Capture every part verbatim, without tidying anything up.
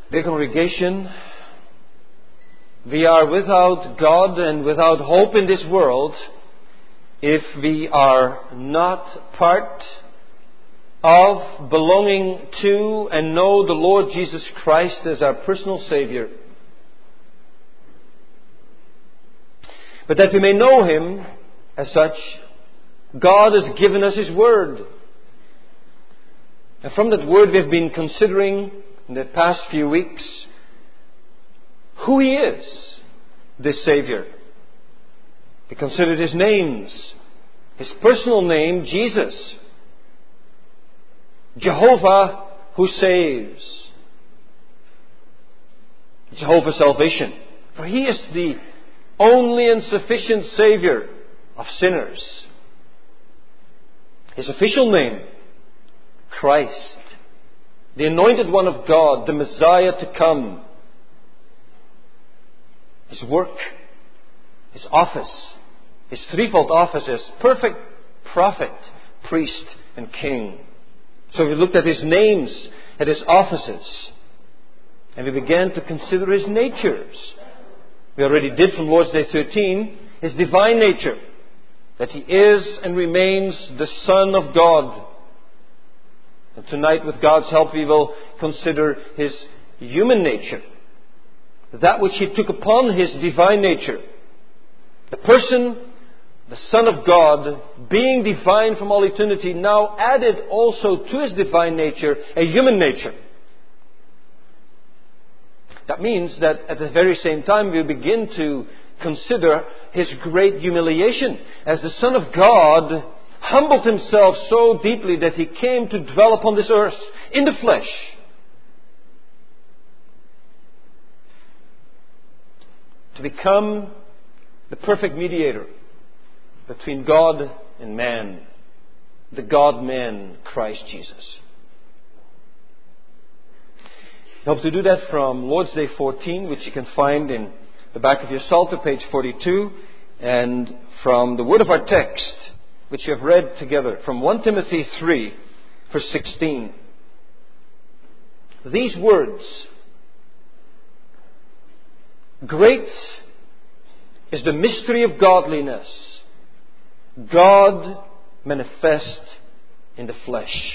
Dear congregation, we are without God and without hope in this world if we are not part of, belonging to, and know the Lord Jesus Christ as our personal Savior. But that we may know Him as such, God has given us His Word. And from that Word we have been considering in the past few weeks who He is, this Savior. We considered His names, His personal name, Jesus. Jehovah who saves. Jehovah salvation. For He is the only and sufficient Savior of sinners. His official name, Christ. The Anointed One of God, the Messiah to come. His work, His office, His threefold office as perfect prophet, priest, and king. So we looked at His names, at His offices, and we began to consider His natures. We already did from Lord's Day thirteen, His divine nature, that He is and remains the Son of God. And tonight, with God's help, we will consider His human nature, that which He took upon His divine nature. The person, the Son of God, being divine from all eternity, now added also to His divine nature a human nature. That means that at the very same time we begin to consider His great humiliation. As the Son of God humbled Himself so deeply that He came to dwell upon this earth in the flesh. To become the perfect mediator between God and man. The God-man, Christ Jesus. I hope to do that from Lord's Day fourteen, which you can find in the back of your Psalter, page forty-two, and from the word of our text, which you have read together, from First Timothy three, verse sixteen. These words: great is the mystery of godliness, God manifest in the flesh.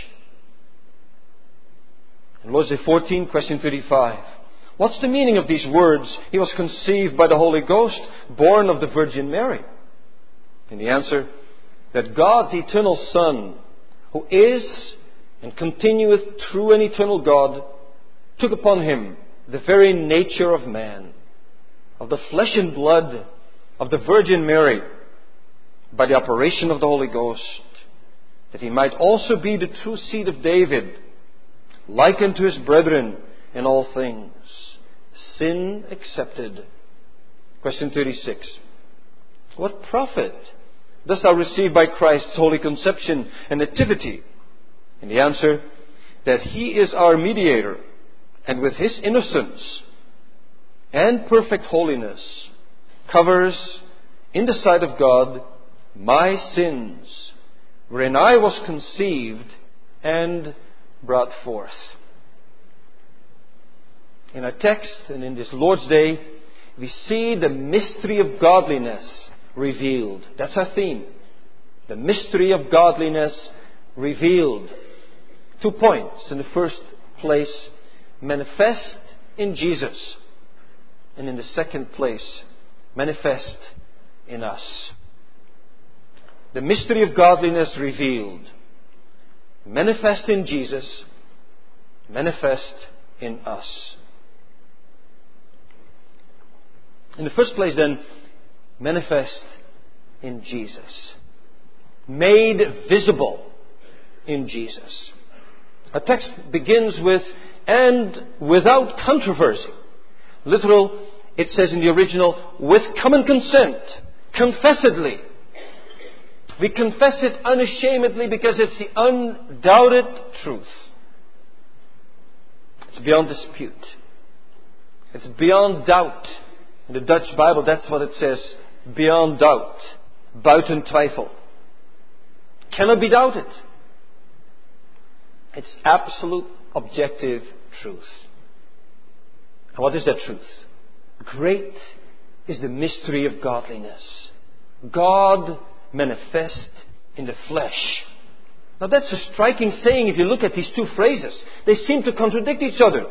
In Lord's Day fourteen, question thirty-five. What's the meaning of these words? He was conceived by the Holy Ghost, born of the Virgin Mary. And the answer, that God's eternal Son, who is and continueth true and eternal God, took upon Him the very nature of man, of the flesh and blood of the Virgin Mary, by the operation of the Holy Ghost, that He might also be the true seed of David, like unto His brethren in all things, sin excepted. Question thirty-six. What profit dost thou receive by Christ's holy conception and nativity? And the answer, that He is our mediator, and with His innocence and perfect holiness covers in the sight of God my sins, wherein I was conceived and brought forth. In our text and in this Lord's Day, we see the mystery of godliness revealed. That's our theme. The mystery of godliness revealed. Two points. In the first place, manifest in Jesus. And in the second place, manifest in us. The mystery of godliness revealed. Manifest in Jesus. Manifest in us. In the first place then, manifest in Jesus. Made visible in Jesus. Our text begins with, and without controversy. Literal, it says in the original, with common consent, confessedly. We confess it unashamedly because it's the undoubted truth. It's beyond dispute. It's beyond doubt. In the Dutch Bible, that's what it says. Beyond doubt. Buiten twijfel. Cannot be doubted. It's absolute objective truth. And what is that truth? Great is the mystery of godliness. God manifest in the flesh. Now that's a striking saying if you look at these two phrases. They seem to contradict each other.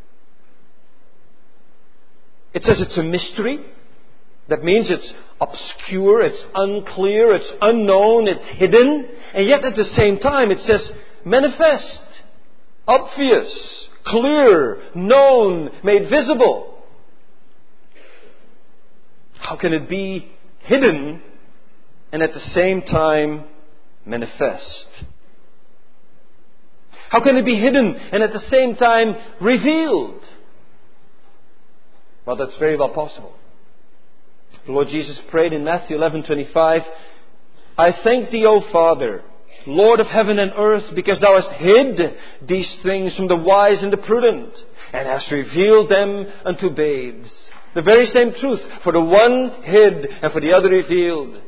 It says it's a mystery. That means it's obscure, it's unclear, it's unknown, it's hidden. And yet at the same time it says manifest, obvious, clear, known, made visible. How can it be hidden and at the same time manifest? How can it be hidden and at the same time revealed? Well, that's very well possible. The Lord Jesus prayed in Matthew eleven twenty-five, I thank thee, O Father, Lord of heaven and earth, because thou hast hid these things from the wise and the prudent, and hast revealed them unto babes. The very same truth, for the one hid and for the other revealed.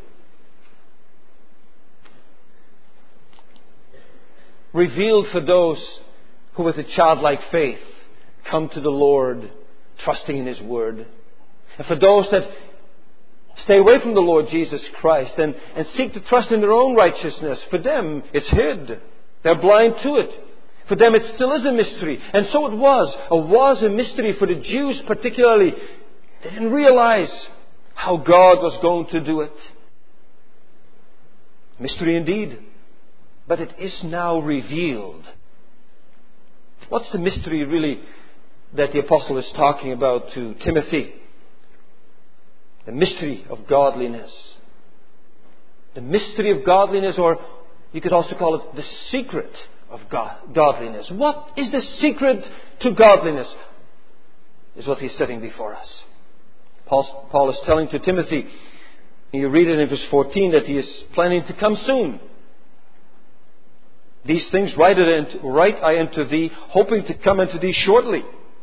Revealed for those who with a childlike faith come to the Lord, trusting in His Word. And for those that stay away from the Lord Jesus Christ and, and seek to trust in their own righteousness, for them it's hid. They're blind to it. For them it still is a mystery. And so it was. It was a mystery for the Jews particularly. They didn't realize how God was going to do it. Mystery indeed. But it is now revealed. What's the mystery really that the apostle is talking about to Timothy? The mystery of godliness. The mystery of godliness, or you could also call it the secret of God, godliness. What is the secret to godliness? Is what he's setting before us. Paul, Paul is telling to Timothy, and you read it in verse fourteen, that he is planning to come soon. These things write, it, write I unto thee, hoping to come unto thee shortly.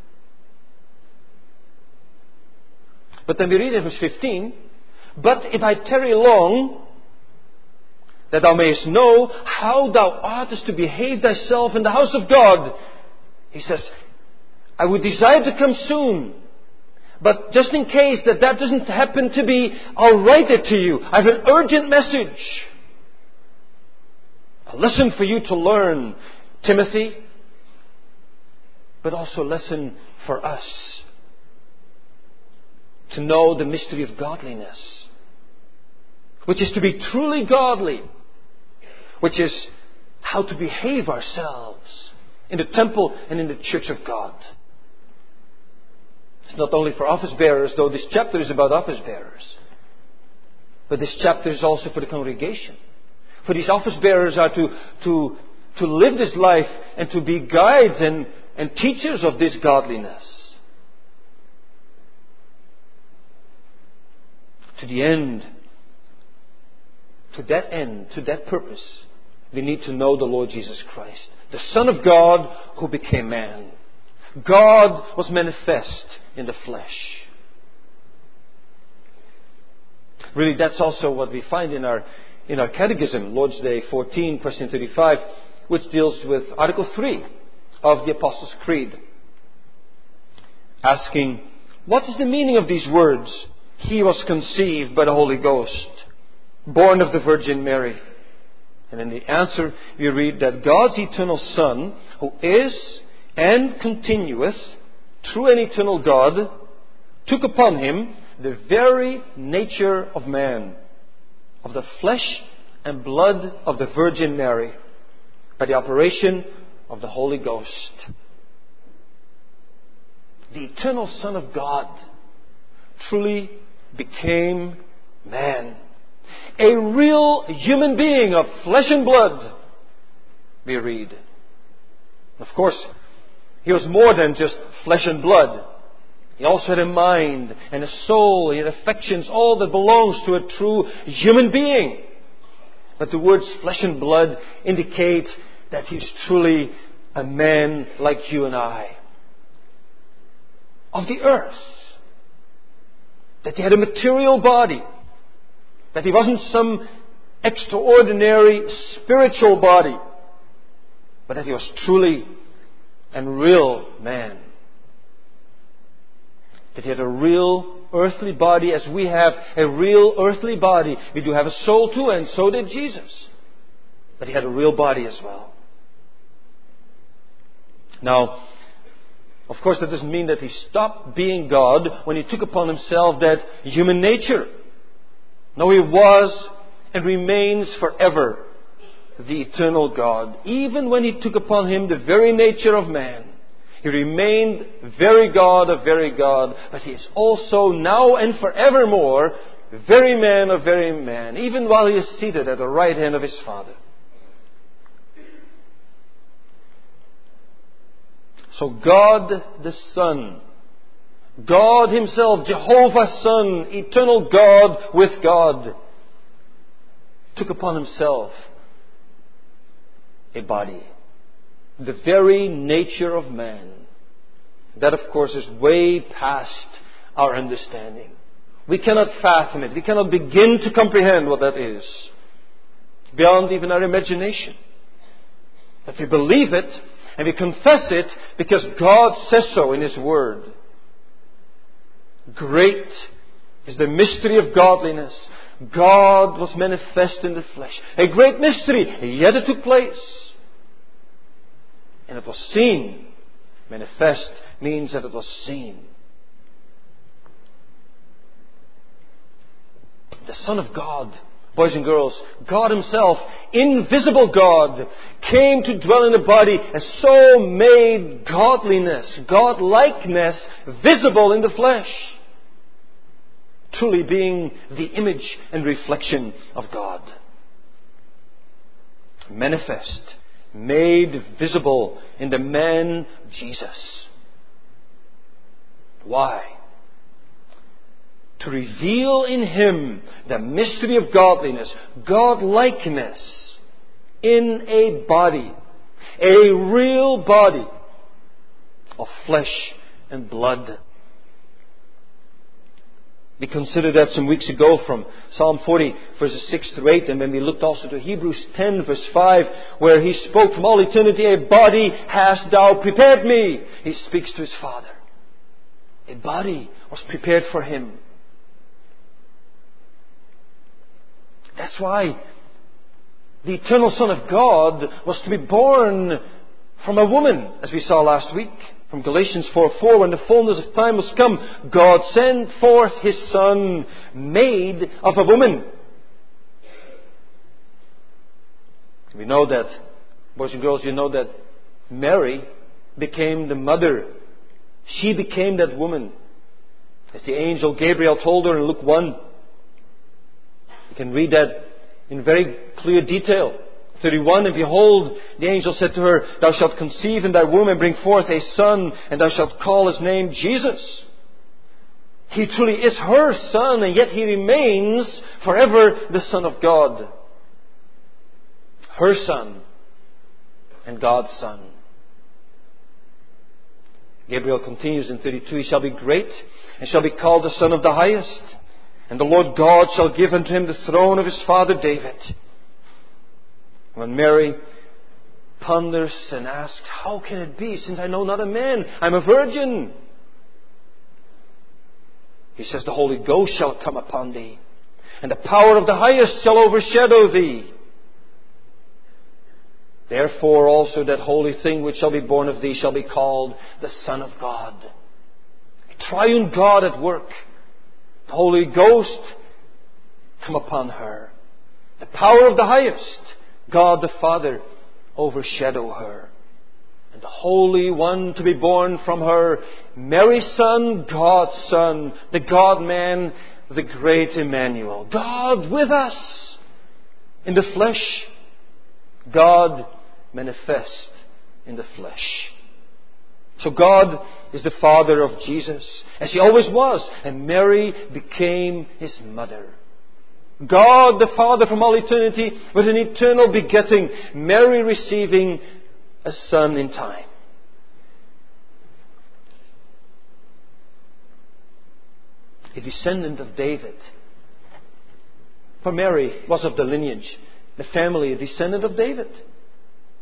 But then we read in verse fifteen, but if I tarry long, that thou mayest know how thou oughtest to behave thyself in the house of God. He says, I would desire to come soon. But just in case that that doesn't happen to be, I'll write it to you. I have an urgent message. A lesson for you to learn, Timothy. But also a lesson for us. To know the mystery of godliness. Which is to be truly godly. Which is how to behave ourselves in the temple and in the church of God. It's not only for office bearers, though this chapter is about office bearers. But this chapter is also for the congregation. For these office bearers are to, to, to live this life and to be guides and, and teachers of this godliness. To the end, to that end, to that purpose, we need to know the Lord Jesus Christ, the Son of God who became man. God was manifest in the flesh. Really, that's also what we find in our in our catechism, Lord's Day fourteen, question thirty-five, which deals with Article three of the Apostles' Creed. Asking, what is the meaning of these words? He was conceived by the Holy Ghost, born of the Virgin Mary. And in the answer, we read that God's eternal Son, who is and continueth, true and eternal God, took upon Him the very nature of man, of the flesh and blood of the Virgin Mary, by the operation of the Holy Ghost. The eternal Son of God truly became man. A real human being of flesh and blood, we read. Of course, He was more than just flesh and blood. He also had a mind and a soul. He had affections, all that belongs to a true human being. But the words flesh and blood indicate that He's truly a man like you and I. Of the earth. That He had a material body. That He wasn't some extraordinary spiritual body. But that He was truly and real man. that He had a real earthly body as we have a real earthly body. We do have a soul too, and so did Jesus. But He had a real body as well. Now, of course, that doesn't mean that He stopped being God when He took upon Himself that human nature. No, He was and remains forever the eternal God. Even when He took upon Him the very nature of man, He remained very God of very God. But He is also now and forevermore very man of very man, even while He is seated at the right hand of His Father. So God the Son, God Himself, Jehovah Son, eternal God with God, took upon Himself a body, the very nature of man. That, of course, is way past our understanding. We cannot fathom it. We cannot begin to comprehend what that is. Beyond even our imagination. But we believe it and we confess it because God says so in His Word. Great is the mystery of godliness. God was manifest in the flesh. A great mystery, yet it took place. And it was seen. Manifest means that it was seen. The Son of God, boys and girls, God Himself, invisible God, came to dwell in a body and so made godliness, godlikeness, visible in the flesh. Truly being the image and reflection of God. Manifest, made visible in the man Jesus. Why? To reveal in Him the mystery of godliness, godlikeness in a body, a real body of flesh and blood. We considered that some weeks ago from Psalm forty, verses six through eight, and when we looked also to Hebrews ten, verse five, where He spoke from all eternity, a body hast Thou prepared me. He speaks to His Father. A body was prepared for Him. That's why the eternal Son of God was to be born from a woman, as we saw last week. From Galatians four four, when the fullness of time was come, God sent forth His Son, made of a woman. We know that, boys and girls, you know that Mary became the mother. She became that woman. As the angel Gabriel told her in Luke one. You can read that in very clear detail. thirty-one, and behold, the angel said to her, Thou shalt conceive in thy womb and bring forth a son, and thou shalt call his name Jesus. He truly is her Son, and yet He remains forever the Son of God. Her Son and God's Son. Gabriel continues in thirty-two, He shall be great, and shall be called the Son of the Highest. And the Lord God shall give unto Him the throne of His father David. When Mary ponders and asks, How can it be, since I know not a man? I'm a virgin. He says, The Holy Ghost shall come upon thee, and the power of the Highest shall overshadow thee. Therefore also that holy thing which shall be born of thee shall be called the Son of God. A triune God at work. The Holy Ghost come upon her. The power of the Highest, God the Father, overshadow her. And the Holy One to be born from her, Mary's Son, God's Son, the God-man, the great Emmanuel. God with us in the flesh. God manifest in the flesh. So God is the Father of Jesus, as He always was, and Mary became His mother. God the Father from all eternity with an eternal begetting, Mary receiving a Son in time. A descendant of David. For Mary was of the lineage, the family, a descendant of David.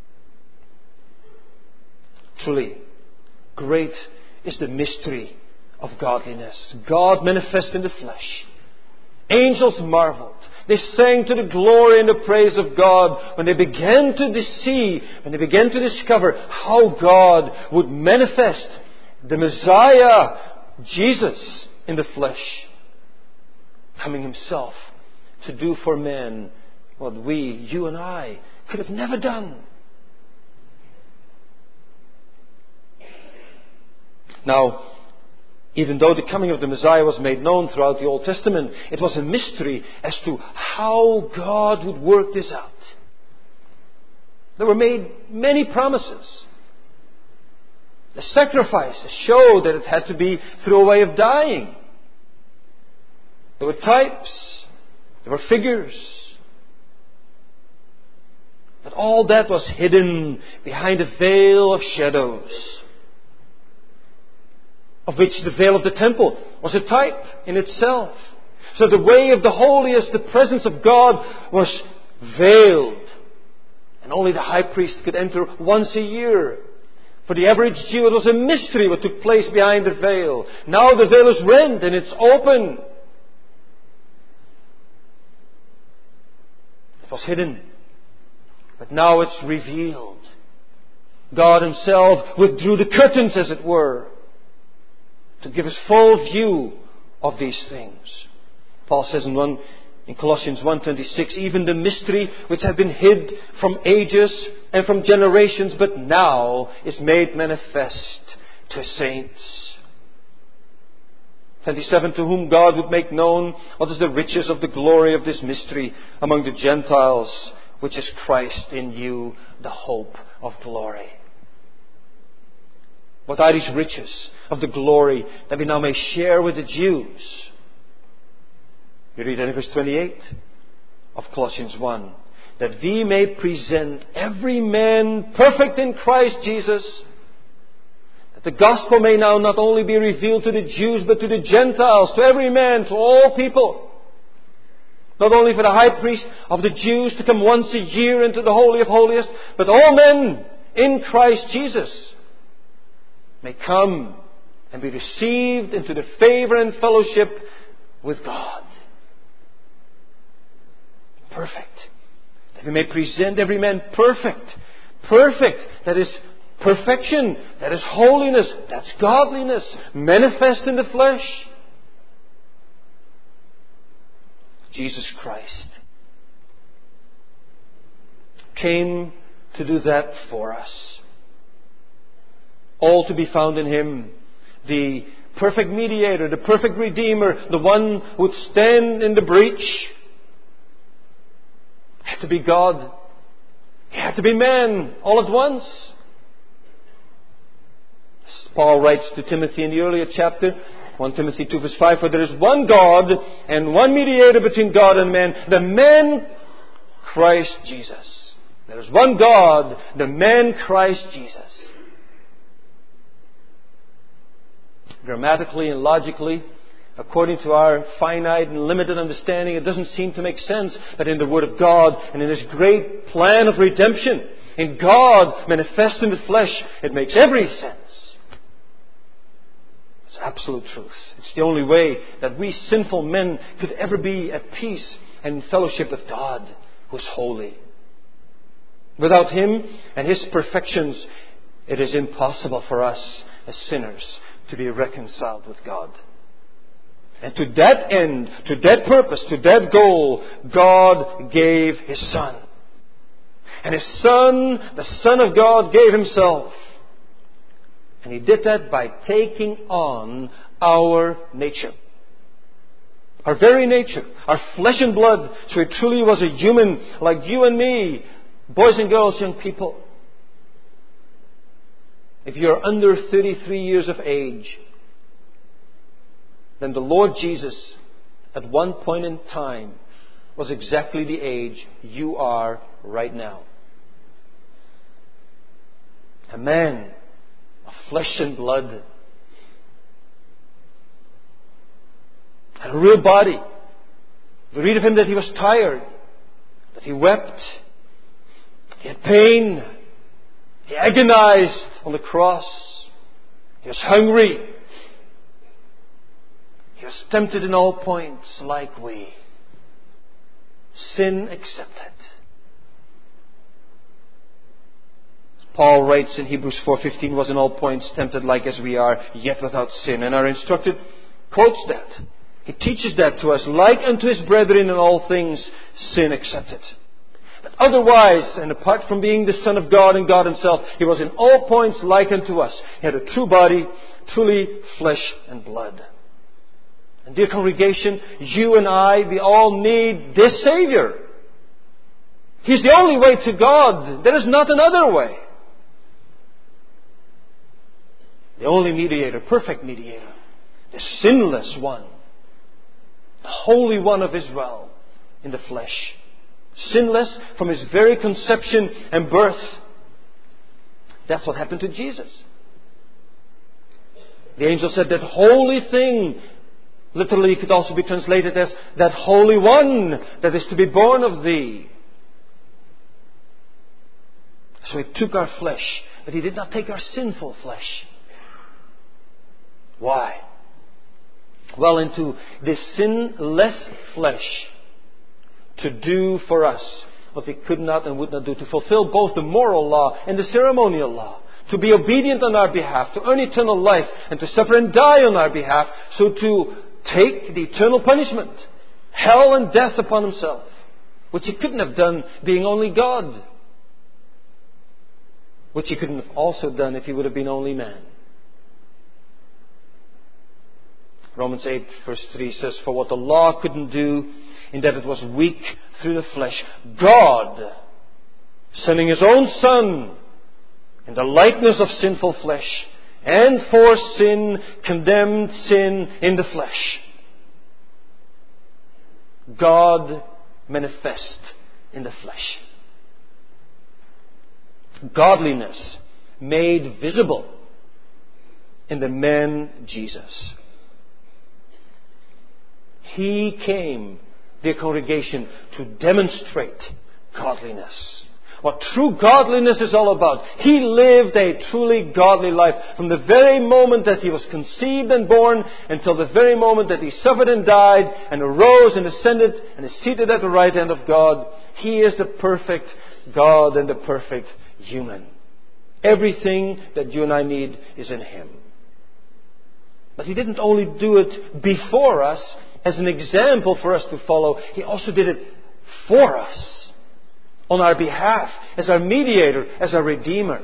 Truly, great is the mystery of godliness. God manifest in the flesh. Angels marveled. They sang to the glory and the praise of God when they began to see, when they began to discover how God would manifest the Messiah, Jesus, in the flesh, coming Himself to do for men what we, you and I, could have never done. Now, even though the coming of the Messiah was made known throughout the Old Testament, it was a mystery as to how God would work this out. There were made many promises. The sacrifices showed that it had to be through a way of dying. There were types. There were figures. But all that was hidden behind a veil of shadows, of which the veil of the temple was a type in itself. So the way of the holiest, the presence of God, was veiled. And only the high priest could enter once a year. For the average Jew, it was a mystery what took place behind the veil. Now the veil is rent and it's open. It was hidden, but now it's revealed. God Himself withdrew the curtains, as it were, to give us full view of these things. Paul says in one in Colossians one twenty-six, even the mystery which had been hid from ages and from generations, but now is made manifest to saints. twenty-seven, to whom God would make known what is the riches of the glory of this mystery among the Gentiles, which is Christ in you, the hope of glory. What are these riches of the glory that we now may share with the Jews? We read in verse twenty-eight of Colossians one, that we may present every man perfect in Christ Jesus, that the gospel may now not only be revealed to the Jews, but to the Gentiles, to every man, to all people. Not only for the high priest of the Jews to come once a year into the Holy of Holiest, but all men in Christ Jesus may come and be received into the favor and fellowship with God. Perfect. That we may present every man perfect. Perfect. That is perfection. That is holiness. That's godliness. Manifest in the flesh. Jesus Christ came to do that for us. All to be found in Him, the perfect mediator, the perfect redeemer, the one who would stand in the breach. He had to be God. He had to be man all at once. As Paul writes to Timothy in the earlier chapter, First Timothy two verse five, for there is one God and one mediator between God and man, the man Christ Jesus. There is one God, the man Christ Jesus. Grammatically and logically, according to our finite and limited understanding, it doesn't seem to make sense. But in the Word of God and in this great plan of redemption, in God manifest in the flesh, it makes every sense. It's absolute truth. It's the only way that we sinful men could ever be at peace and in fellowship with God, who is holy. Without Him and His perfections, it is impossible for us as sinners to be reconciled with God. And to that end, to that purpose, to that goal, God gave His Son. And His Son, the Son of God, gave Himself. And He did that by taking on our nature. Our very nature. Our flesh and blood. So He truly was a human like you and me. Boys and girls, young people. If you're under thirty-three years of age, then the Lord Jesus, at one point in time, was exactly the age you are right now. A man of flesh and blood. And a real body. We read of Him that He was tired, that He wept, He had pain, He agonized on the cross, He was hungry. was tempted in all points like we, sin excepted. Paul writes in Hebrews four fifteen, was in all points tempted like as we are, yet without sin. And our instructor quotes that. He teaches that to us. Like unto his brethren in all things, sin excepted. But otherwise, and apart from being the Son of God and God Himself, He was in all points like unto us. He had a true body, truly flesh and blood. And dear congregation, you and I, we all need this Savior. He's the only way to God. There is not another way. The only mediator, perfect mediator, the sinless one, the Holy One of Israel in the flesh. Sinless from His very conception and birth. That's what happened to Jesus. The angel said that holy thing, literally could also be translated as that Holy One that is to be born of thee. So He took our flesh, but He did not take our sinful flesh. Why? Well, into this sinless flesh to do for us what we could not and would not do, to fulfill both the moral law and the ceremonial law, to be obedient on our behalf, to earn eternal life, and to suffer and die on our behalf, so to take the eternal punishment, hell and death upon Himself, which He couldn't have done being only God, which He couldn't have also done if He would have been only man. Romans eight verse three says, for what the law couldn't do, in that it was weak through the flesh, God, sending His own Son in the likeness of sinful flesh, and for sin, condemned sin in the flesh. God manifest in the flesh. Godliness made visible in the man Jesus. He came, dear congregation, to demonstrate godliness. What true godliness is all about. He lived a truly godly life from the very moment that He was conceived and born until the very moment that He suffered and died and arose and ascended and is seated at the right hand of God. He is the perfect God and the perfect human. Everything that you and I need is in Him. But He didn't only do it before us as an example for us to follow. He also did it for us, on our behalf, as our mediator, as our Redeemer.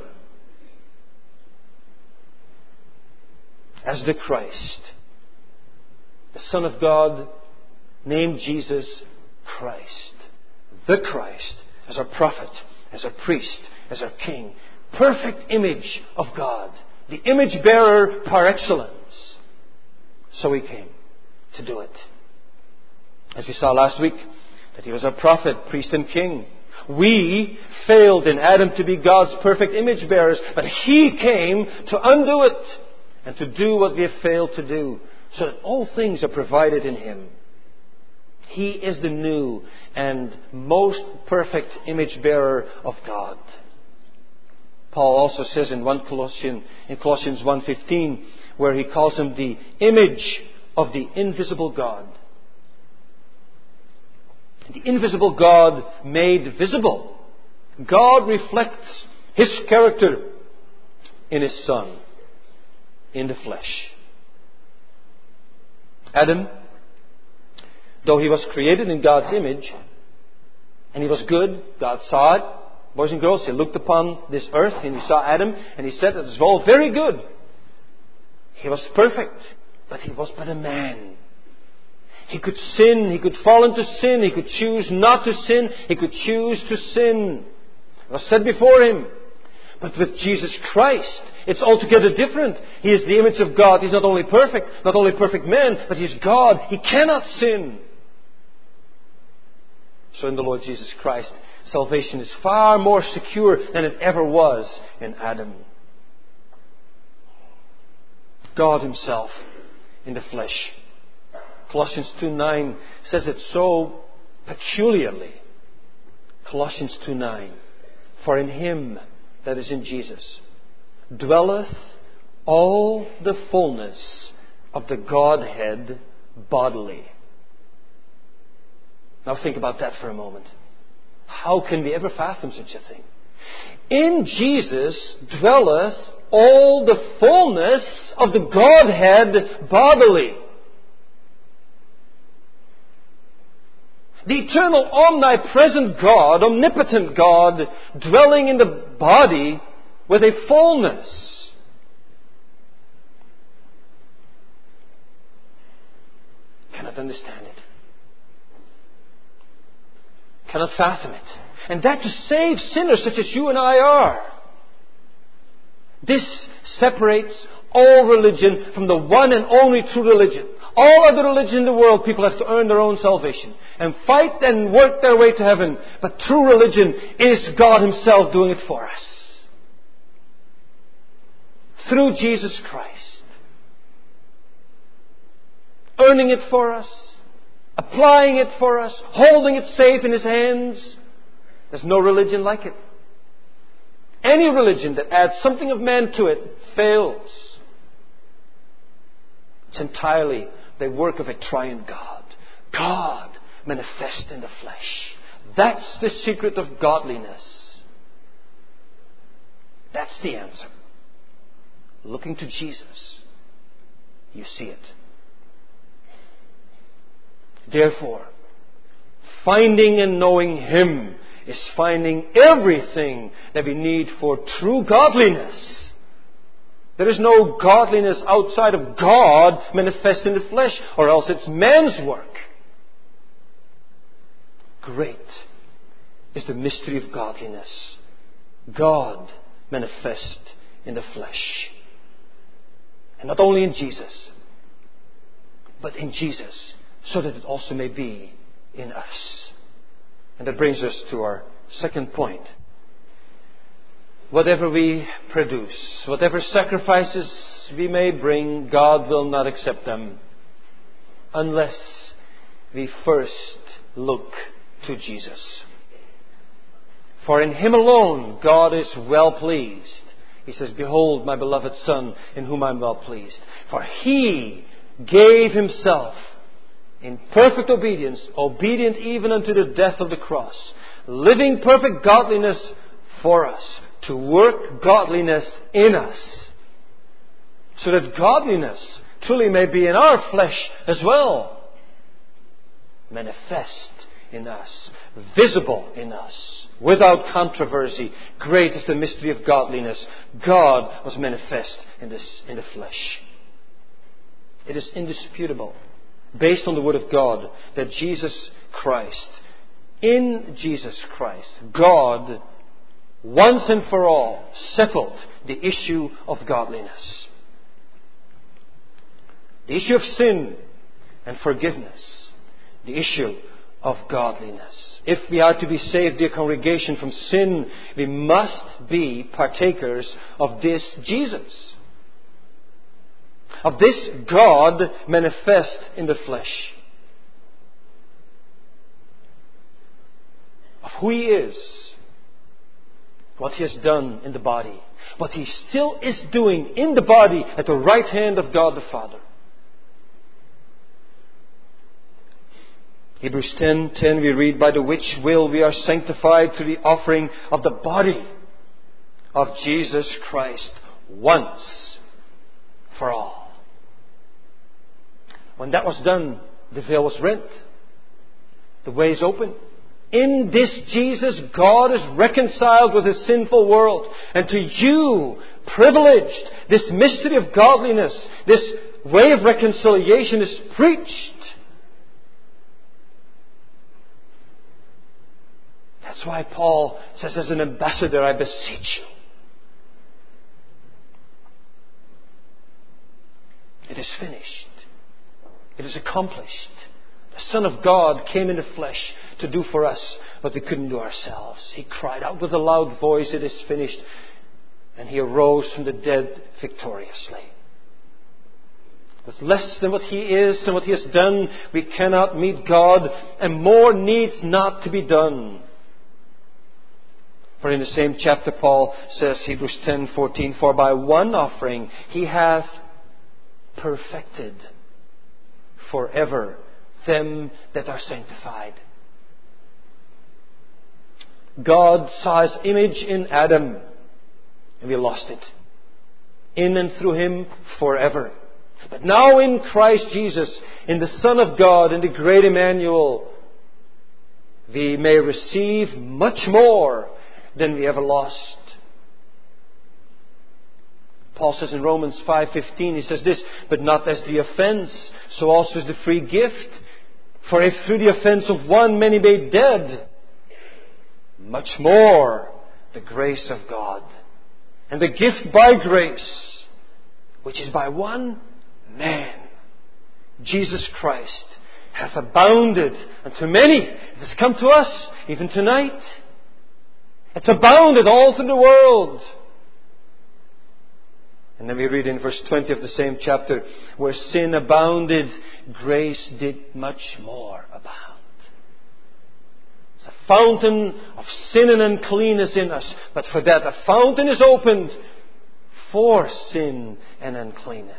As the Christ, the Son of God, named Jesus Christ. The Christ, as our prophet, as our priest, as our king. Perfect image of God. The image bearer par excellence. So He came to do it. As we saw last week, that He was our prophet, priest and king. We failed in Adam to be God's perfect image bearers, but He came to undo it and to do what we have failed to do, so that all things are provided in Him. He is the new and most perfect image bearer of God. Paul also says in First Colossians, in Colossians one fifteen, where he calls Him the image of the invisible God. The invisible God made visible. God reflects His character in His Son, in the flesh. Adam, though he was created in God's image, and he was good, God saw it. Boys and girls, He looked upon this earth and He saw Adam and He said, it was all very good. He was perfect, but he was but a man. He could sin, he could fall into sin, he could choose not to sin, he could choose to sin. It was said before him. But with Jesus Christ, it's altogether different. He is the image of God. He's not only perfect, not only perfect man, but He's God. He cannot sin. So in the Lord Jesus Christ, salvation is far more secure than it ever was in Adam. God Himself in the flesh. Colossians two nine says it so peculiarly. Colossians two nine. For in Him, that is in Jesus, dwelleth all the fullness of the Godhead bodily. Now think about that for a moment. How can we ever fathom such a thing? In Jesus dwelleth all the fullness of the Godhead bodily. The eternal, omnipresent God, omnipotent God, dwelling in the body with a fullness. Cannot understand it. Cannot fathom it. And that to save sinners such as you and I are. This separates all religion from the one and only true religion. All other religions in the world, people have to earn their own salvation and fight and work their way to heaven. But true religion is God Himself doing it for us. Through Jesus Christ. Earning it for us. Applying it for us. Holding it safe in His hands. There's no religion like it. Any religion that adds something of man to it fails. It's entirely the work of a triune God. God manifest in the flesh. That's the secret of godliness. That's the answer. Looking to Jesus, you see it. Therefore, finding and knowing Him is finding everything that we need for true godliness. There is no godliness outside of God manifest in the flesh, or else it's man's work. Great is the mystery of godliness. God manifest in the flesh. And not only in Jesus, but in Jesus, so that it also may be in us. And that brings us to our second point. Whatever we produce, whatever sacrifices we may bring, God will not accept them unless we first look to Jesus. For in Him alone God is well pleased. He says, "Behold my beloved Son, in whom I am well pleased." For He gave Himself in perfect obedience, obedient even unto the death of the cross, living perfect godliness for us, to work godliness in us, so that godliness truly may be in our flesh as well, manifest in us, visible in us, without controversy. Great is the mystery of godliness. God was manifest in this in the flesh. It is indisputable, based on the Word of God, that Jesus Christ, in Jesus Christ, God once and for all settled the issue of godliness. The issue of sin and forgiveness. The issue of godliness. If we are to be saved, dear congregation, from sin, we must be partakers of this Jesus. Of this God manifest in the flesh. Of who He is. What He has done in the body. What He still is doing in the body at the right hand of God the Father. Hebrews ten ten we read, "By the which will we are sanctified through the offering of the body of Jesus Christ once for all." When that was done, the veil was rent. The way is open. In this Jesus, God is reconciled with His sinful world. And to you, privileged, this mystery of godliness, this way of reconciliation is preached. That's why Paul says, "As an ambassador, I beseech you." It is finished. It is accomplished. The Son of God came in the flesh to do for us what we couldn't do ourselves. He cried out with a loud voice, "It is finished." And He arose from the dead victoriously. With less than what He is and what He has done, we cannot meet God, and more needs not to be done. For in the same chapter, Paul says, Hebrews ten fourteen, "For by one offering He hath perfected forever them that are sanctified. God saw His image in Adam, and we lost it. In and through Him forever. But now in Christ Jesus, in the Son of God, in the great Emmanuel, we may receive much more than we ever lost. Paul says in Romans five fifteen, he says this, but not as the offense, so also is the free gift. For if through the offense of one many made dead, much more the grace of God. And the gift by grace, which is by one man, Jesus Christ, hath abounded unto many. It has come to us even tonight. It's abounded all through the world. And then we read in verse twenty of the same chapter, where sin abounded, grace did much more abound. It's a fountain of sin and uncleanness in us, but for that a fountain is opened for sin and uncleanness.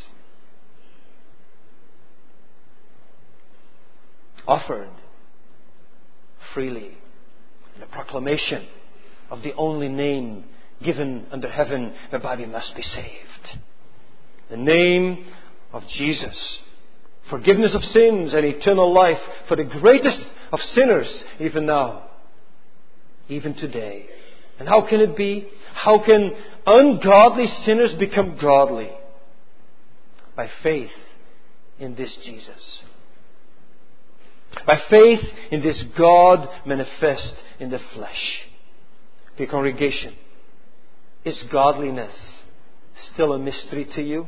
Offered freely in a proclamation of the only name given under heaven whereby we must be saved. The name of Jesus. Forgiveness of sins and eternal life for the greatest of sinners even now. Even today. And how can it be? How can ungodly sinners become godly? By faith in this Jesus. By faith in this God manifest in the flesh. The congregation, is godliness still a mystery to you?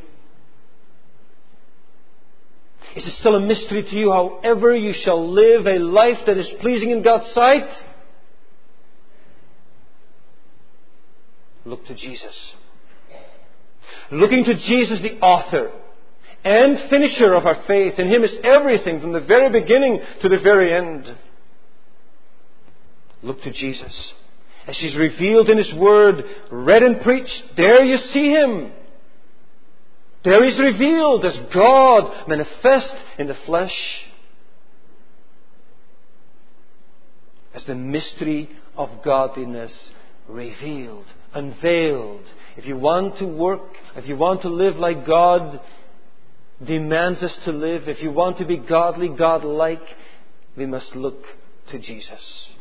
Is it still a mystery to you however you shall live a life that is pleasing in God's sight? Look to Jesus. Looking to Jesus, the author and finisher of our faith. In Him is everything from the very beginning to the very end. Look to Jesus. As He's revealed in His Word, read and preached, there you see Him. There He's revealed as God manifest in the flesh. As the mystery of godliness revealed, unveiled. If you want to work, if you want to live like God demands us to live, if you want to be godly, God-like, we must look to Jesus.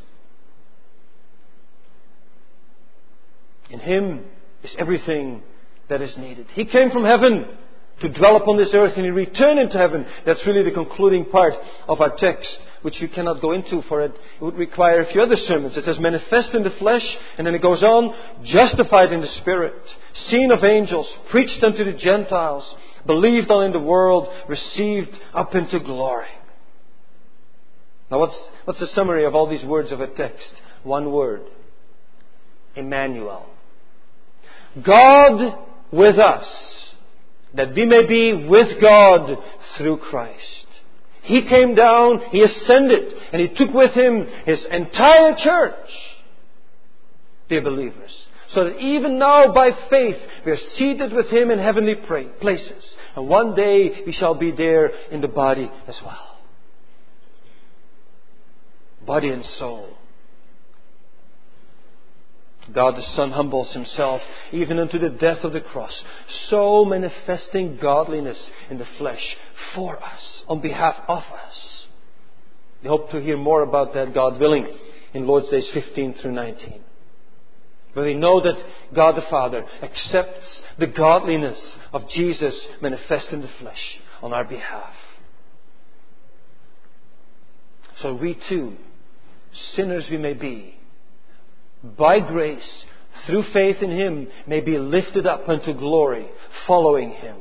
In Him is everything that is needed. He came from heaven to dwell upon this earth, and He returned into heaven. That's really the concluding part of our text, which we cannot go into, for it, it would require a few other sermons. It says manifest in the flesh, and then it goes on, justified in the Spirit, seen of angels, preached unto the Gentiles, believed on in the world, received up into glory. Now what's, what's the summary of all these words of a text? One word. Emmanuel. God with us, that we may be with God through Christ. He came down, He ascended, and He took with Him His entire church, dear believers. So that even now by faith we are seated with Him in heavenly places. And one day we shall be there in the body as well. Body and soul. God the Son humbles Himself even unto the death of the cross, so manifesting godliness in the flesh for us, on behalf of us. We hope to hear more about that, God willing, in Lord's Days fifteen through nineteen. But we know that God the Father accepts the godliness of Jesus manifest in the flesh on our behalf. So we too, sinners we may be, by grace, through faith in Him, may be lifted up unto glory, following Him.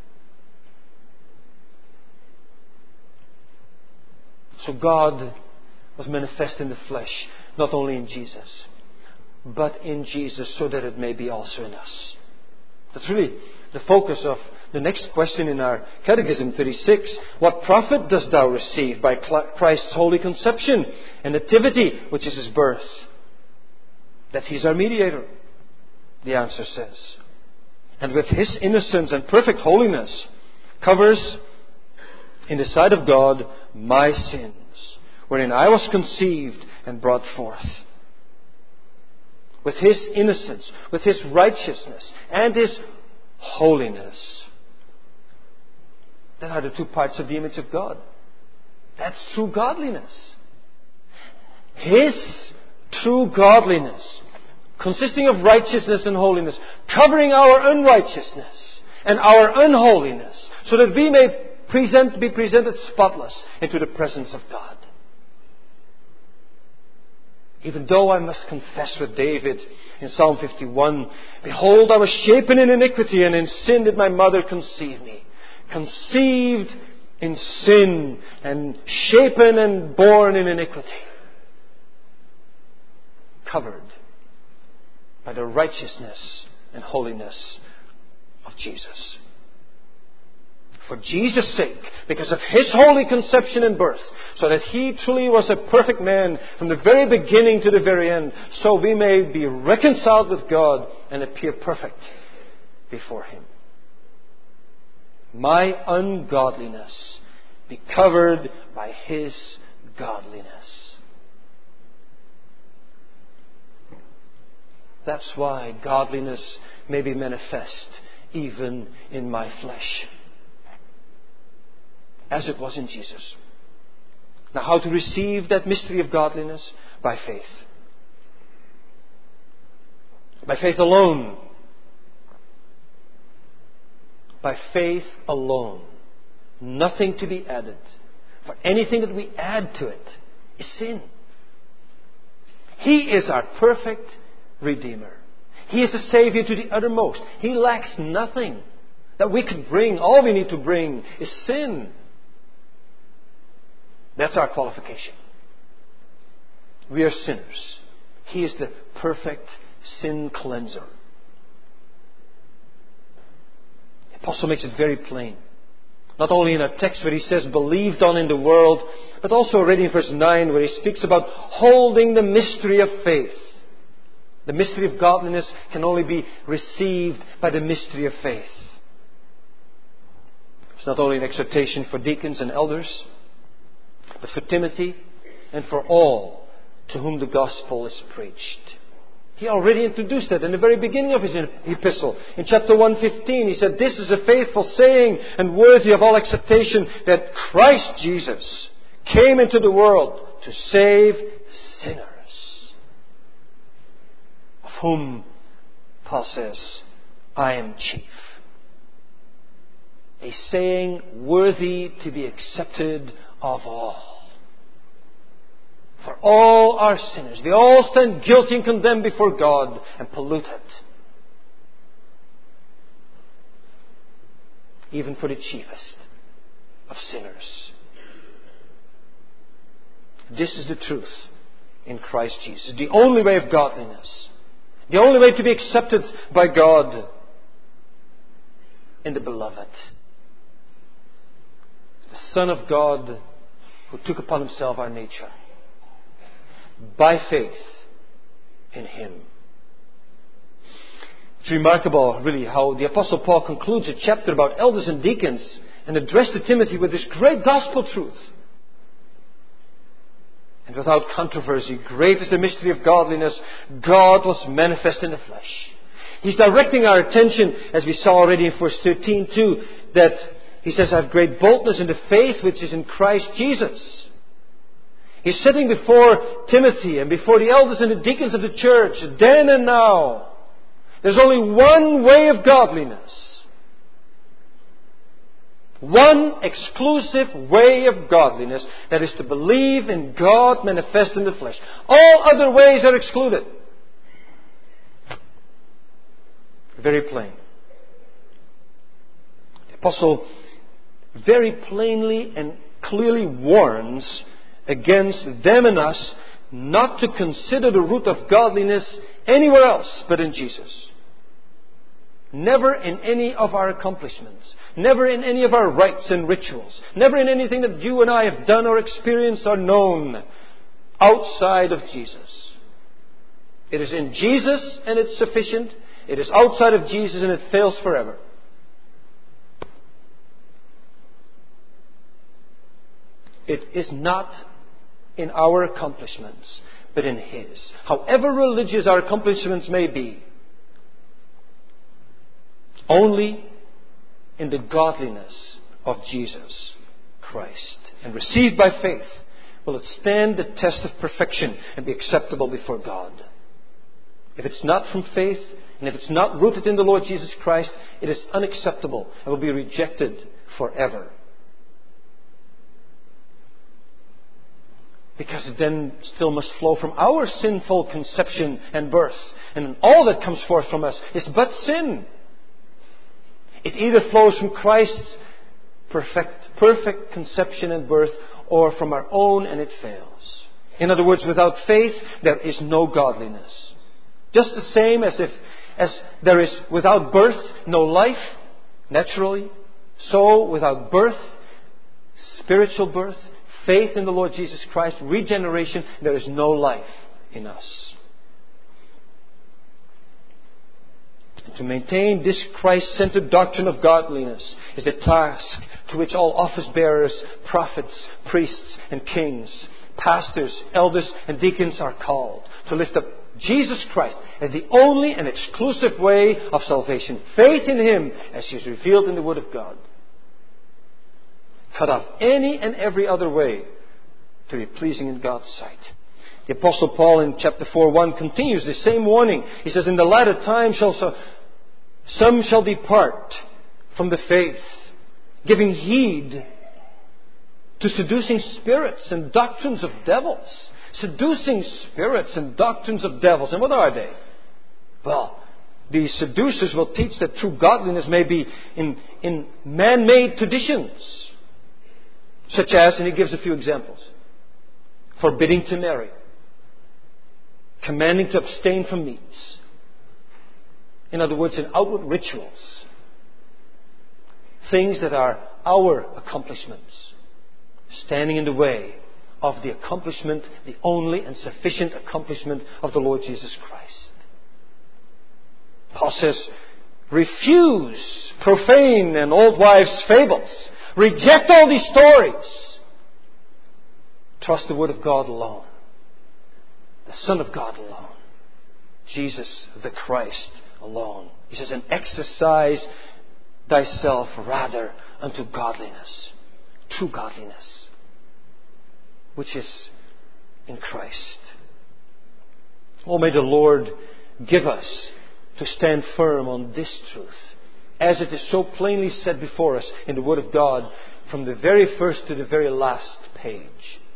So God was manifest in the flesh, not only in Jesus, but in Jesus, so that it may be also in us. That's really the focus of the next question in our Catechism thirty-six. What profit dost thou receive by Christ's holy conception and nativity, which is His birth? That He's our mediator, the answer says. And with His innocence and perfect holiness covers in the sight of God my sins, wherein I was conceived and brought forth. With His innocence, with His righteousness, and His holiness. That are the two parts of the image of God. That's true godliness. His true godliness, consisting of righteousness and holiness, covering our unrighteousness and our unholiness, so that we may present, be presented spotless into the presence of God. Even though I must confess with David in Psalm fifty-one, behold, I was shapen in iniquity, and in sin did my mother conceive me. Conceived in sin and shapen and born in iniquity. Covered by the righteousness and holiness of Jesus. For Jesus' sake, because of His holy conception and birth, so that He truly was a perfect man from the very beginning to the very end, so we may be reconciled with God and appear perfect before Him. My ungodliness be covered by His godliness. That's why godliness may be manifest even in my flesh, as it was in Jesus. Now, how to receive that mystery of godliness? By faith. By faith alone. By faith alone. Nothing to be added. For anything that we add to it is sin. He is our perfect Redeemer. He is a Savior to the uttermost. He lacks nothing that we could bring. All we need to bring is sin. That's our qualification. We are sinners. He is the perfect sin cleanser. The Apostle makes it very plain. Not only in a text where he says, believed on in the world, but also already in verse nine where he speaks about holding the mystery of faith. The mystery of godliness can only be received by the mystery of faith. It's not only an exhortation for deacons and elders, but for Timothy and for all to whom the gospel is preached. He already introduced that in the very beginning of his epistle. In chapter one fifteen, he said, this is a faithful saying and worthy of all acceptation, that Christ Jesus came into the world to save sinners, of whom Paul says, I am chief. A saying worthy to be accepted of all. For all are sinners. They all stand guilty and condemned before God and polluted. Even for the chiefest of sinners. This is the truth in Christ Jesus. The only way of godliness. The only way to be accepted by God in the Beloved. The Son of God who took upon Himself our nature. By faith in Him. It's remarkable, really, how the Apostle Paul concludes a chapter about elders and deacons and addressed to Timothy with this great gospel truth. And without controversy, great is the mystery of godliness. God was manifest in the flesh. He's directing our attention, as we saw already in verse thirteen too, that he says, I have great boldness in the faith which is in Christ Jesus. He's sitting before Timothy and before the elders and the deacons of the church, then and now. There's only one way of godliness. One exclusive way of godliness, that is to believe in God manifest in the flesh. All other ways are excluded. Very plain. The Apostle very plainly and clearly warns against them and us not to consider the root of godliness anywhere else but in Jesus. Never in any of our accomplishments. Never in any of our rites and rituals. Never in anything that you and I have done or experienced or known outside of Jesus. It is in Jesus and it's sufficient. It is outside of Jesus and it fails forever. It is not in our accomplishments, but in His. However religious our accomplishments may be, only in the godliness of Jesus Christ and received by faith will it stand the test of perfection and be acceptable before God. If it's not from faith, and if it's not rooted in the Lord Jesus Christ, it is unacceptable and will be rejected forever. Because it then still must flow from our sinful conception and birth. And all that comes forth from us is but sin. It either flows from Christ's perfect, perfect conception and birth, or from our own, and it fails. In other words, without faith, there is no godliness. Just the same as if as there is without birth no life, naturally, so without birth, spiritual birth, faith in the Lord Jesus Christ, regeneration, there is no life in us. And to maintain this Christ-centered doctrine of godliness is the task to which all office bearers, prophets, priests and kings, pastors, elders and deacons are called, to lift up Jesus Christ as the only and exclusive way of salvation. Faith in Him as He is revealed in the Word of God. Cut off any and every other way to be pleasing in God's sight. The Apostle Paul in chapter four one continues the same warning. He says, in the latter time shall so, some shall depart from the faith, giving heed to seducing spirits and doctrines of devils. Seducing spirits and doctrines of devils. And what are they? Well, these seducers will teach that true godliness may be in, in man-made traditions. Such as, and he gives a few examples, forbidding to marry, commanding to abstain from meats. In other words, in outward rituals. Things that are our accomplishments, standing in the way of the accomplishment, the only and sufficient accomplishment of the Lord Jesus Christ. Paul says, refuse profane and old wives' fables. Reject all these stories. Trust the Word of God alone. The Son of God alone. Jesus the Christ alone. He says, and exercise thyself rather unto godliness. True godliness. Which is in Christ. Oh, may the Lord give us to stand firm on this truth, as it is so plainly said before us in the Word of God, from the very first to the very last page.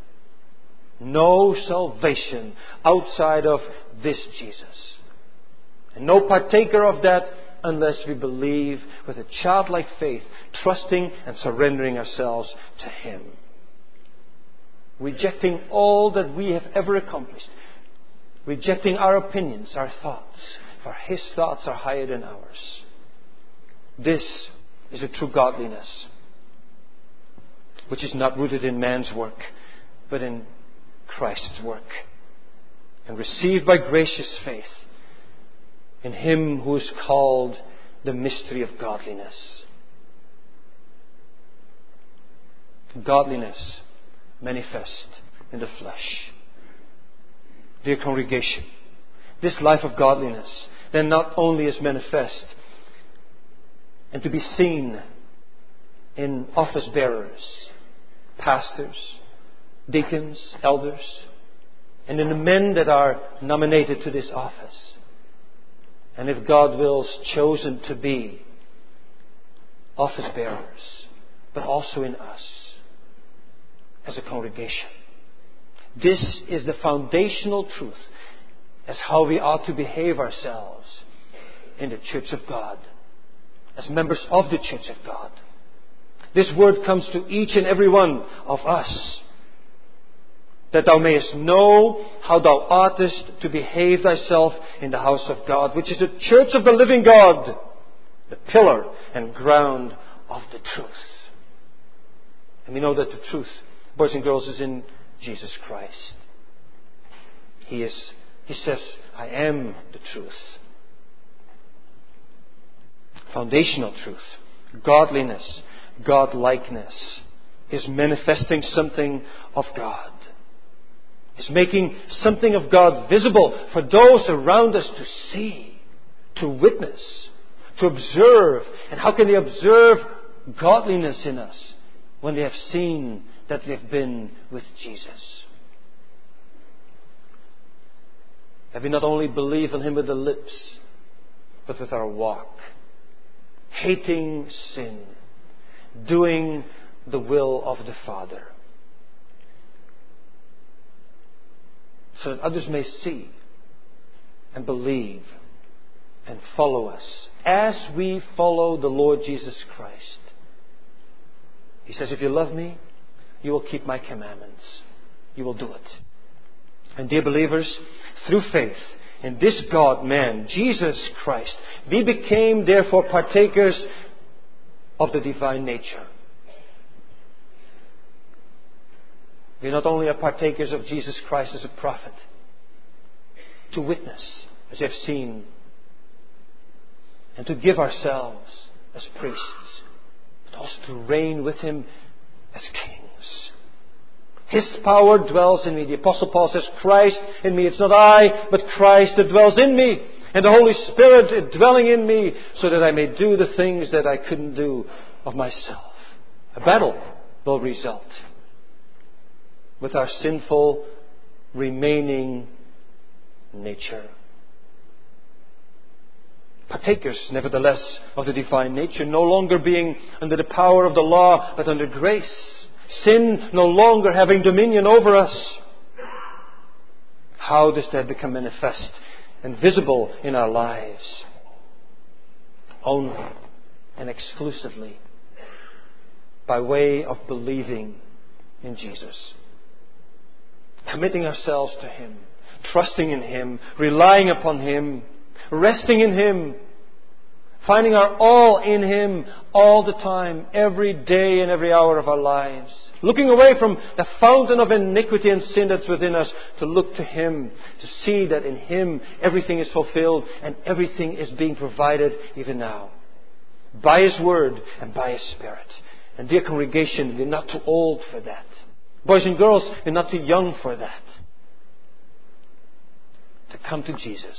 No salvation outside of this Jesus. And no partaker of that unless we believe with a childlike faith, trusting and surrendering ourselves to Him. Rejecting all that we have ever accomplished. Rejecting our opinions, our thoughts. For His thoughts are higher than ours. This is a true godliness, which is not rooted in man's work, but in Christ's work. And received by gracious faith in Him who is called the mystery of godliness. Godliness manifest in the flesh. Dear congregation, this life of godliness then not only is manifest and to be seen in office bearers, pastors, deacons, elders, and in the men that are nominated to this office. And if God wills, chosen to be office bearers, but also in us as a congregation. This is the foundational truth as how we ought to behave ourselves in the church of God, as members of the church of God. This word comes to each and every one of us, that thou mayest know how thou oughtest to behave thyself in the house of God, which is the church of the living God, the pillar and ground of the truth. And we know that the truth, boys and girls, is in Jesus Christ. He is, He says, I am the truth. Foundational truth. Godliness. Godlikeness. is manifesting something of God. Is making something of God visible for those around us to see, to witness, to observe. And how can they observe godliness in us when they have seen that we have been with Jesus? Have we not only believed in Him with the lips, but with our walk? Hating sin, doing the will of the Father. So that others may see and believe and follow us as we follow the Lord Jesus Christ. He says, if you love me, you will keep my commandments. You will do it. And dear believers, through faith in this God-man, Jesus Christ, we became therefore partakers of the divine nature. We not only are partakers of Jesus Christ as a prophet, to witness, as you have seen, and to give ourselves as priests, but also to reign with Him as kings. His power dwells in me. The Apostle Paul says, Christ in me. It's not I, but Christ that dwells in me. And the Holy Spirit dwelling in me, so that I may do the things that I couldn't do of myself. A battle will result with our sinful remaining nature. Partakers, nevertheless, of the divine nature, no longer being under the power of the law, but under grace. Sin no longer having dominion over us. How does that become manifest and visible in our lives? Only and exclusively by way of believing in Jesus. Committing ourselves to Him, trusting in Him, relying upon Him, resting in Him, finding our all in Him all the time, every day and every hour of our lives. Looking away from the fountain of iniquity and sin that's within us to look to Him, to see that in Him everything is fulfilled and everything is being provided even now. By His Word and by His Spirit. And dear congregation, we're not too old for that. Boys and girls, we're not too young for that. To come to Jesus.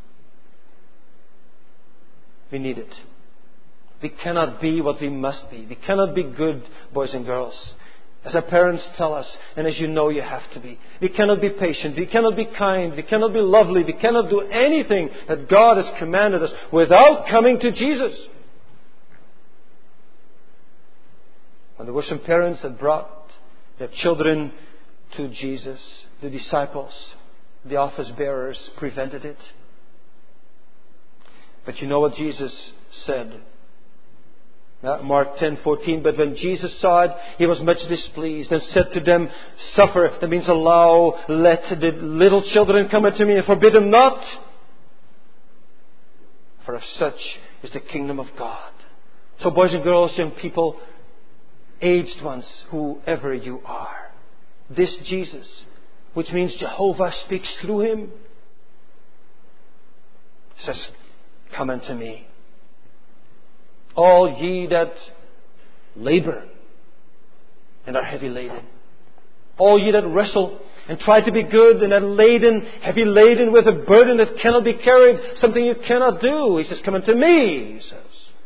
We need it. We cannot be what we must be. We cannot be good, boys and girls. As our parents tell us, and as you know you have to be. We cannot be patient. We cannot be kind. We cannot be lovely. We cannot do anything that God has commanded us without coming to Jesus. When there were some parents that brought their children to Jesus, the disciples, the office bearers prevented it. But you know what Jesus said? Mark ten fourteen. But when Jesus saw it, He was much displeased and said to them, suffer, that means allow, let the little children come unto me and forbid them not. For of such is the kingdom of God. So boys and girls, young people, aged ones, whoever you are, this Jesus, which means Jehovah speaks through Him, says, come unto me, all ye that labor and are heavy laden, all ye that wrestle and try to be good and are laden, heavy laden with a burden that cannot be carried, something you cannot do. He says, come unto me, He says.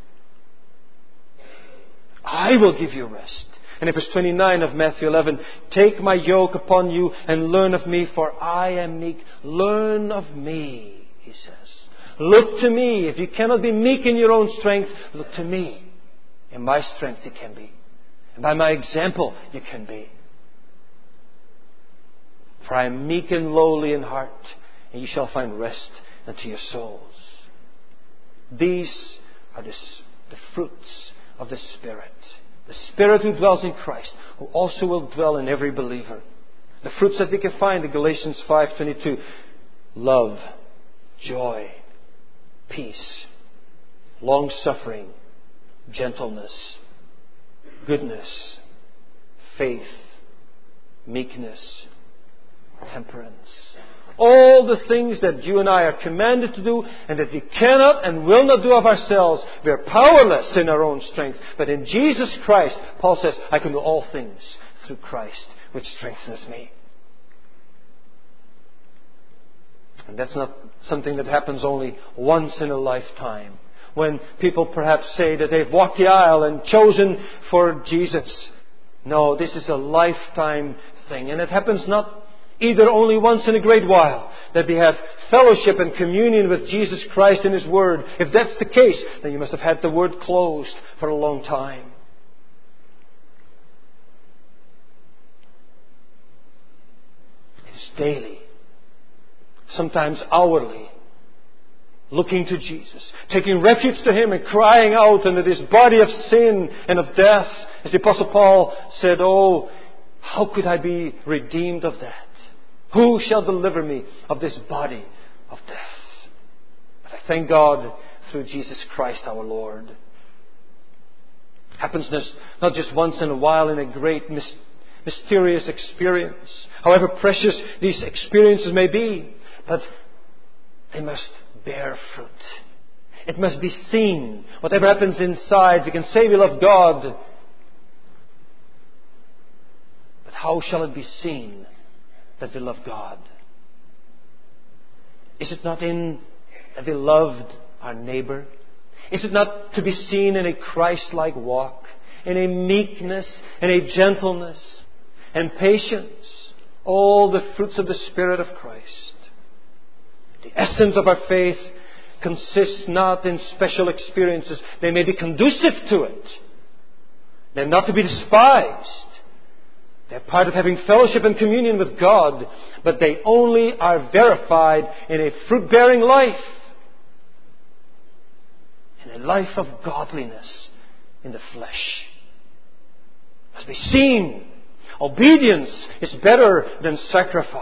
I will give you rest. And in verse twenty-nine of Matthew eleven, take my yoke upon you and learn of me, for I am meek. Learn of me, He says. Look to me. If you cannot be meek in your own strength, look to me. In my strength you can be. And by my example you can be. For I am meek and lowly in heart, and you shall find rest unto your souls. These are the, the fruits of the Spirit. The Spirit who dwells in Christ, who also will dwell in every believer. The fruits that we can find in Galatians five twenty-two. Love, joy, peace, long-suffering, gentleness, goodness, faith, meekness, temperance. All the things that you and I are commanded to do and that we cannot and will not do of ourselves, we are powerless in our own strength. But in Jesus Christ, Paul says, I can do all things through Christ, which strengthens me. And that's not something that happens only once in a lifetime. When people perhaps say that they've walked the aisle and chosen for Jesus. No, this is a lifetime thing. And it happens not either only once in a great while, that we have fellowship and communion with Jesus Christ and His Word. If that's the case, then you must have had the Word closed for a long time. It is daily, sometimes hourly, looking to Jesus, taking refuge to Him and crying out under this body of sin and of death. As the Apostle Paul said, oh, how could I be redeemed of that? Who shall deliver me of this body of death? But I thank God through Jesus Christ our Lord. It happens not just once in a while in a great mysterious experience, however precious these experiences may be, but they must bear fruit. It must be seen. Whatever happens inside, we can say we love God. But how shall it be seen that we love God? Is it not in that we loved our neighbor? Is it not to be seen in a Christ-like walk, in a meekness, in a gentleness and patience? All the fruits of the Spirit of Christ. The essence of our faith consists not in special experiences. They may be conducive to it. They're not to be despised. They're part of having fellowship and communion with God. But they only are verified in a fruit-bearing life. In a life of godliness in the flesh. It must be seen. Obedience is better than sacrifice.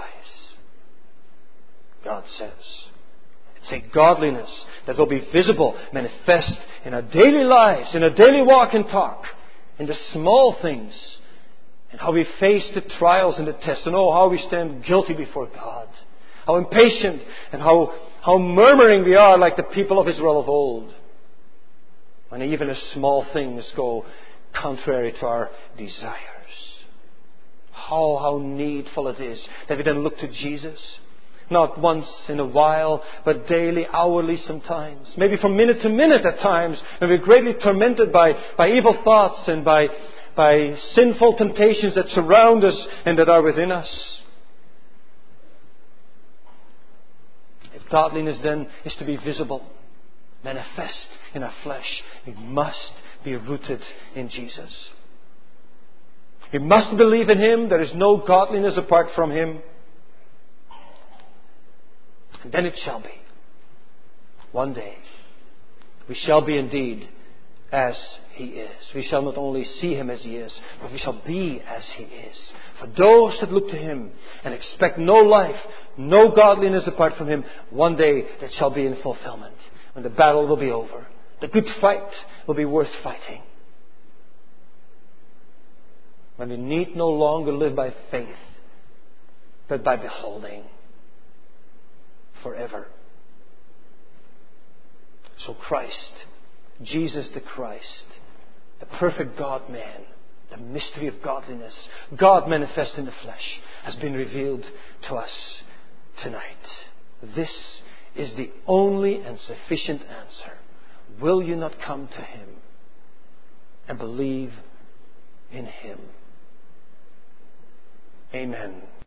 God says. It's a godliness that will be visible, manifest in our daily lives, in our daily walk and talk, in the small things, and how we face the trials and the tests, and oh, how we stand guilty before God. How impatient and how, how murmuring we are like the people of Israel of old. When even as small things go contrary to our desires. How, how needful it is that we then look to Jesus. Not once in a while, but daily, hourly sometimes. Maybe from minute to minute at times, when we're greatly tormented by, by evil thoughts and by, by sinful temptations that surround us and that are within us. If godliness then is to be visible, manifest in our flesh, it must be rooted in Jesus. We must believe in Him. There is no godliness apart from Him. And then it shall be. One day, we shall be indeed as He is. We shall not only see Him as He is, but we shall be as He is. For those that look to Him and expect no life, no godliness apart from Him, one day that shall be in fulfillment. When the battle will be over. The good fight will be worth fighting. When we need no longer live by faith, but by beholding. Forever. So Christ, Jesus the Christ, the perfect God-man, the mystery of godliness, God manifest in the flesh, has been revealed to us tonight. This is the only and sufficient answer. Will you not come to Him and believe in Him? Amen.